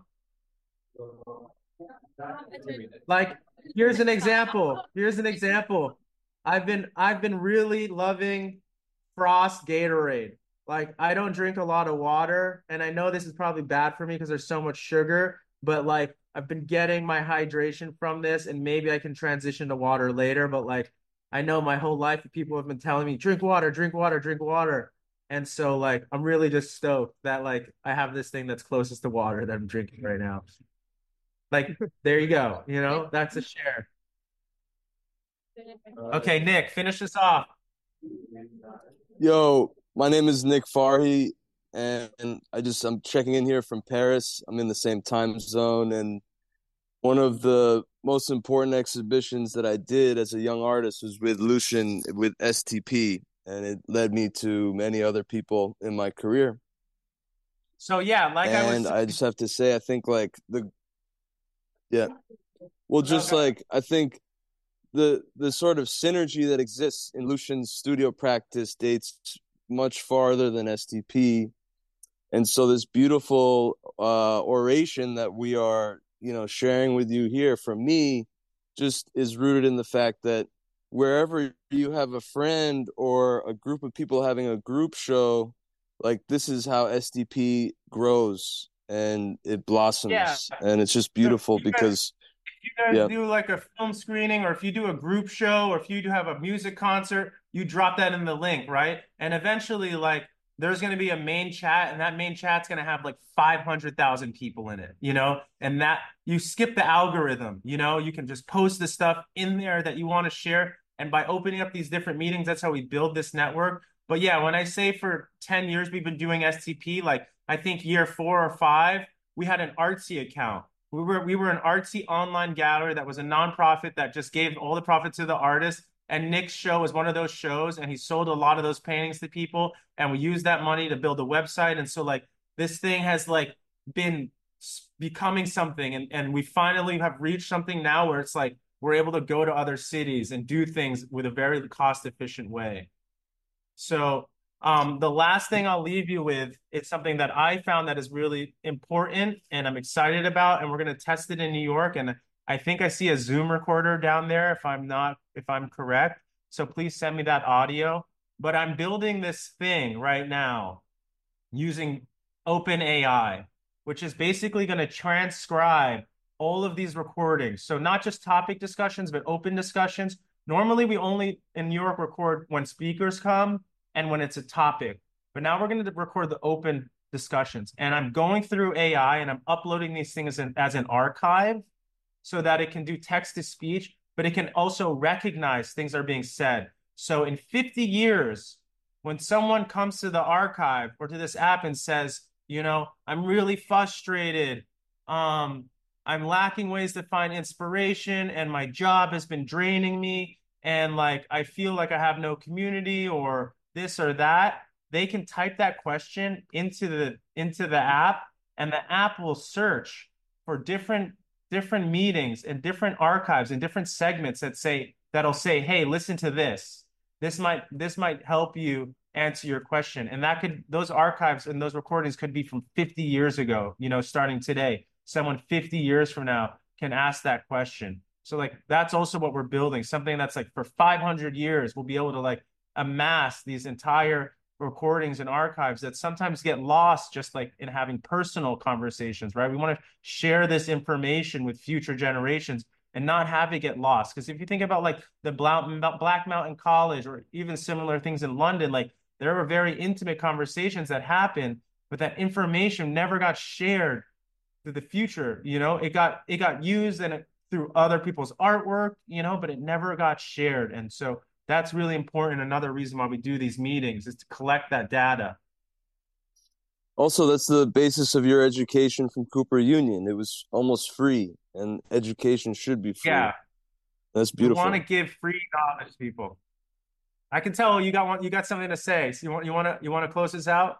Like, here's an example. I've been really loving Frost Gatorade. Like, I don't drink a lot of water, and I know this is probably bad for me because there's so much sugar, but like I've been getting my hydration from this, and maybe I can transition to water later, but like I know my whole life people have been telling me drink water, drink water, drink water. And so like I'm really just stoked that like I have this thing that's closest to water that I'm drinking right now. Like, there you go, you know, that's a share. Okay, Nick, finish us off. Yo, my name is Nick Farhi, and I'm checking in here from Paris. I'm in the same time zone, and one of the most important exhibitions that I did as a young artist was with Lucian with STP, and it led me to many other people in my career. So yeah, like I just have to say, I think like I think the sort of synergy that exists in Lucian's studio practice dates much farther than STP. And so this beautiful oration that we are, sharing with you here from me just is rooted in the fact that wherever you have a friend or a group of people having a group show, like this is how STP grows and it blossoms. Yeah. And it's just beautiful because you guys do like a film screening, or if you do a group show, or if you do have a music concert, you drop that in the link, right? And eventually, like, there's going to be a main chat, and that main chat's going to have like 500,000 people in it, and that you skip the algorithm, you can just post the stuff in there that you want to share. And by opening up these different meetings, that's how we build this network. But yeah, when I say for 10 years we've been doing STP, like I think year 4 or 5, we had an Artsy account. We were an artsy online gallery that was a nonprofit that just gave all the profit to the artist. And Nick's show was one of those shows, and he sold a lot of those paintings to people. And we used that money to build a website. And so like this thing has like been becoming something, and we finally have reached something now where it's like we're able to go to other cities and do things with a very cost efficient way. So the last thing I'll leave you with is something that I found that is really important and I'm excited about, and we're going to test it in New York. And I think I see a Zoom recorder down there if I'm correct. So please send me that audio. But I'm building this thing right now using OpenAI, which is basically going to transcribe all of these recordings. So not just topic discussions, but open discussions. Normally, we only in New York record when speakers come and when it's a topic. But now we're going to record the open discussions. And I'm going through AI and I'm uploading these things as an archive so that it can do text to speech, but it can also recognize things that are being said. So in 50 years, when someone comes to the archive or to this app and says, I'm really frustrated, I'm lacking ways to find inspiration, and my job has been draining me, and like I feel like I have no community or this or that, they can type that question into the app, and the app will search for different meetings and different archives and different segments that'll say, hey, listen to this. This might help you answer your question. And those archives and those recordings could be from 50 years ago, starting today. Someone 50 years from now can ask that question. So like that's also what we're building, something that's like for 500 years, we'll be able to like amass these entire recordings and archives that sometimes get lost just like in having personal conversations, right? We want to share this information with future generations and not have it get lost. Because if you think about like the Black Mountain College or even similar things in London, like there were very intimate conversations that happened, but that information never got shared to the future. It got used through other people's artwork, but it never got shared. And so that's really important. Another reason why we do these meetings is to collect that data. Also, that's the basis of your education from Cooper Union. It was almost free, and education should be free. Yeah. That's We beautiful. want to give free knowledge to people. I can tell you got something to say. So you want to close this out?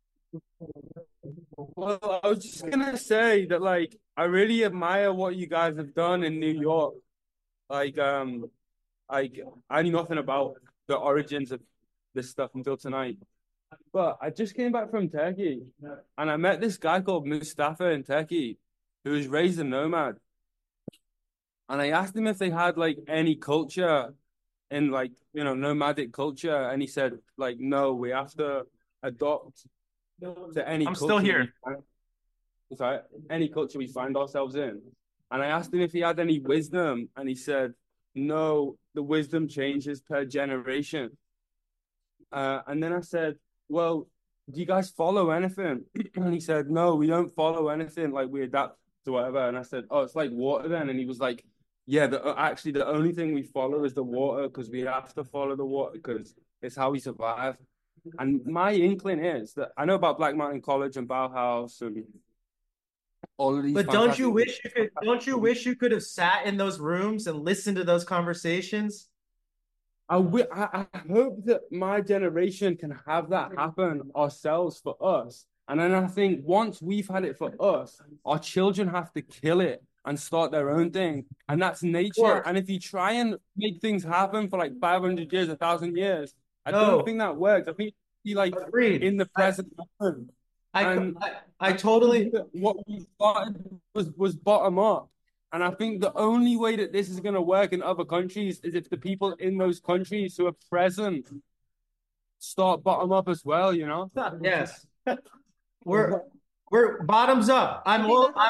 Well, I was just gonna say that, like, I really admire what you guys have done in New York. Like, I knew nothing about the origins of this stuff until tonight. But I just came back from Turkey, and I met this guy called Mustafa in Turkey, who was raised a nomad. And I asked him if they had like any culture in, like, you know, nomadic culture, and he said, like, no, we have to adopt to any I'm culture. still here. Sorry, any culture we find ourselves in. And I asked him if he had any wisdom, and he said, no, the wisdom changes per generation. And then I said, well, do you guys follow anything? And he said, no, we don't follow anything. Like, we adapt to whatever. And I said, oh, it's like water then. And he was like, yeah, actually, the only thing we follow is the water, because we have to follow the water because it's how we survive. And my inkling is that I know about Black Mountain College and Bauhaus and all of these. But don't you wish you could have sat in those rooms and listened to those conversations? I hope that my generation can have that happen ourselves for us. And then I think once we've had it for us, our children have to kill it and start their own thing. And that's nature. And if you try and make things happen for like 500 years, 1,000 years, I don't think that works. I think you like in the present moment. I totally. What we started was bottom up. And I think the only way that this is going to work in other countries is if the people in those countries who are present start bottom up as well, you know? Yes. We're bottoms up. I'm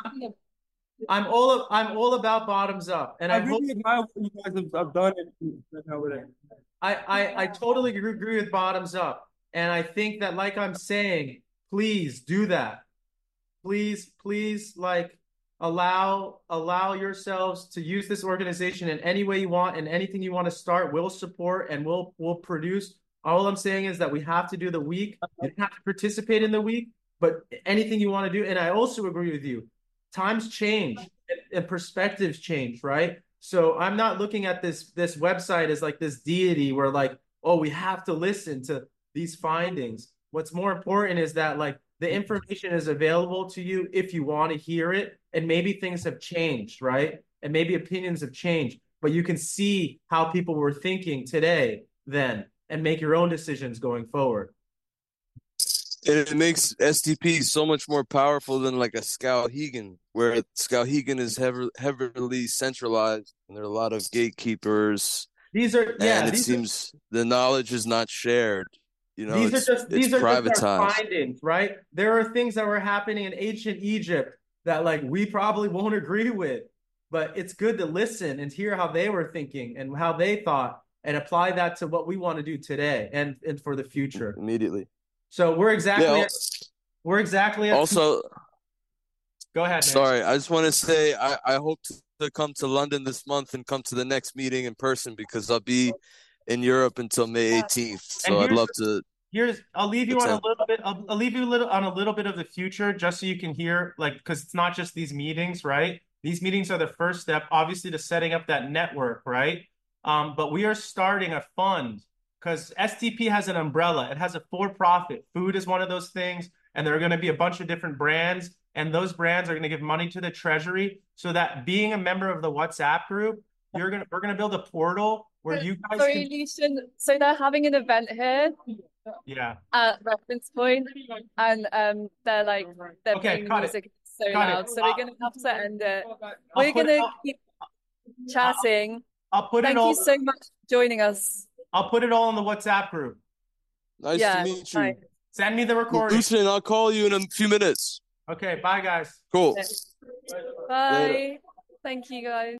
all about bottoms up. And I really admire what you guys have done. I totally agree with bottoms up. And I think that, like I'm saying, please do that. Please, like, allow yourselves to use this organization in any way you want, and anything you want to start, we'll support and we'll produce. All I'm saying is that we have to do the week. You don't have to participate in the week, but anything you want to do. And I also agree with you. Times change and perspectives change, right? So I'm not looking at this website as like this deity where, like, oh, we have to listen to these findings. What's more important is that, like, the information is available to you if you want to hear it, and maybe things have changed, right? And maybe opinions have changed, but you can see how people were thinking today then and make your own decisions going forward. It makes STP so much more powerful than like a Skowhegan, where Skowhegan is heavily centralized and there are a lot of gatekeepers. It seems the knowledge is not shared. You know, these are just our privatized findings, right? There are things that were happening in ancient Egypt that, like, we probably won't agree with, but it's good to listen and hear how they were thinking and how they thought, and apply that to what we want to do today and for the future. Immediately. So we're exactly at also. Go ahead, man. Sorry, I just want to say I hope to come to London this month and come to the next meeting in person, because I'll be in Europe until May 18th. So I'd love to. I'll leave you on a little bit. I'll leave you on a little bit of the future, just so you can hear, like, because it's not just these meetings, right? These meetings are the first step, obviously, to setting up that network, right? But we are starting a fund, because STP has an umbrella. It has a for-profit. Food is one of those things, and there are going to be a bunch of different brands, and those brands are going to give money to the treasury, so that being a member of the WhatsApp group, we're gonna build a portal where you guys. Sorry, Lucian. So they're having an event here. Yeah. At Reference Point, and they're playing music so loud, so we're gonna have to end it. We're gonna keep chatting. Thank you so much for joining us. I'll put it all in the WhatsApp group. Nice to meet you. Nice. Send me the recording. Lucian, I'll call you in a few minutes. Okay, bye guys. Cool. Bye. Later. Thank you guys.